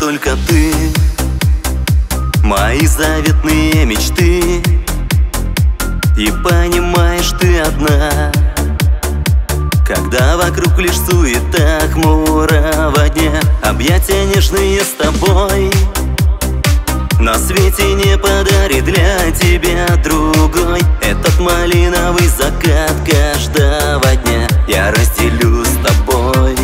только ты, мои заветные мечты. И понимаешь, ты одна, когда вокруг лишь суета хмурого дня. Объятия нежные с тобой на свете не подарит для тебя другой. Этот малиновый закат каждого дня я разделю с тобой.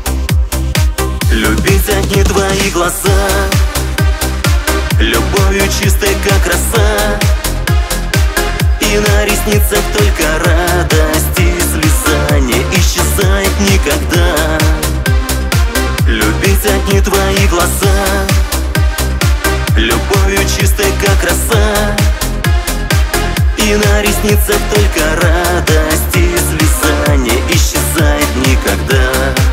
Любить одни твои глаза, любовью чистой, как роса. И на ресницах только радость и слеза не исчезает никогда. Любить одни твои глаза, любовью чистой, как роса. И на ресницах только радость и слеза не исчезает никогда.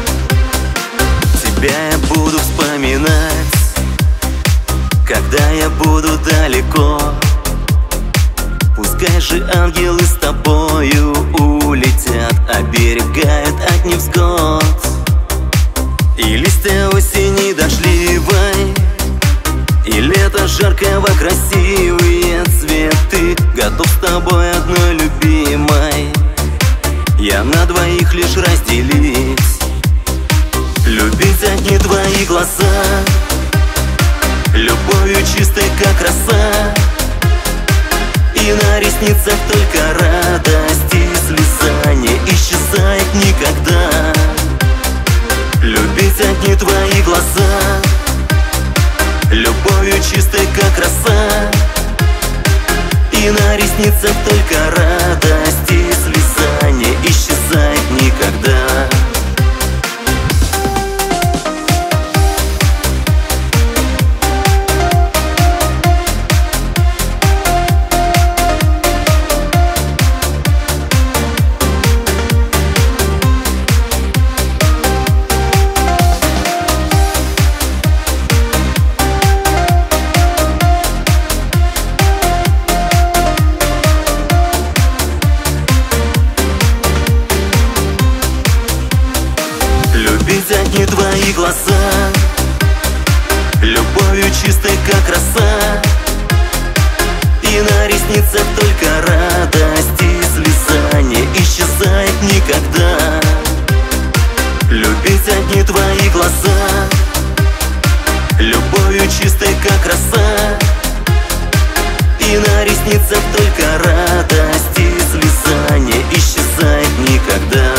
Тебя я буду вспоминать, когда я буду далеко. Пускай же ангелы с тобою улетят, оберегают от невзгод. И листья осени дождливой, и лето жаркого красивые цветы. Готов с тобой одной любимой я на двоих лишь разделить. Любить одни твои глаза, любовью чистой, как роса. И на ресницах только радость и слеза не исчезает никогда. Любить одни твои глаза, любовью чистой, как роса. И на ресницах только радость и слеза не исчезает никогда. Любить одни твои глаза, любовью чистой, как роса. И на ресницах только радость и слеза не исчезает никогда. Любить одни твои глаза, любовью чистой, как роса. И на ресницах только радость и слеза не исчезает никогда.